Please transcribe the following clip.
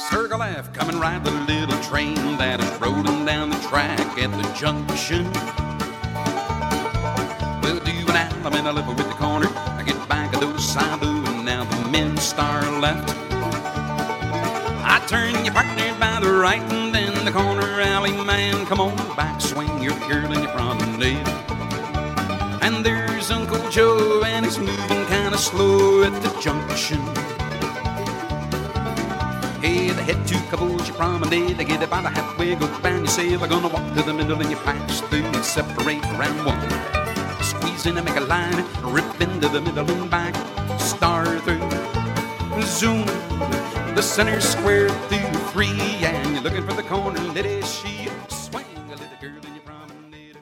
Circle F, coming right the little train that is rolling down the track at the junction. We'll do an Alabama lip with the corner. I get back of those Sabu and now the men star left. I turn your partner by the right and then the corner alley man. Come on back, swing your girl and your promenade. And there's Uncle Joe and he's moving kind of slow at the junction. Hey, they head to Caboose, your promenade. They get about a halfway, go down, you say we're gonna walk to the middle and you pass through and separate around one. Squeeze in and make a line, rip into the middle and back, star through, zoom, the center square through three, and you're looking for the corner, let it see.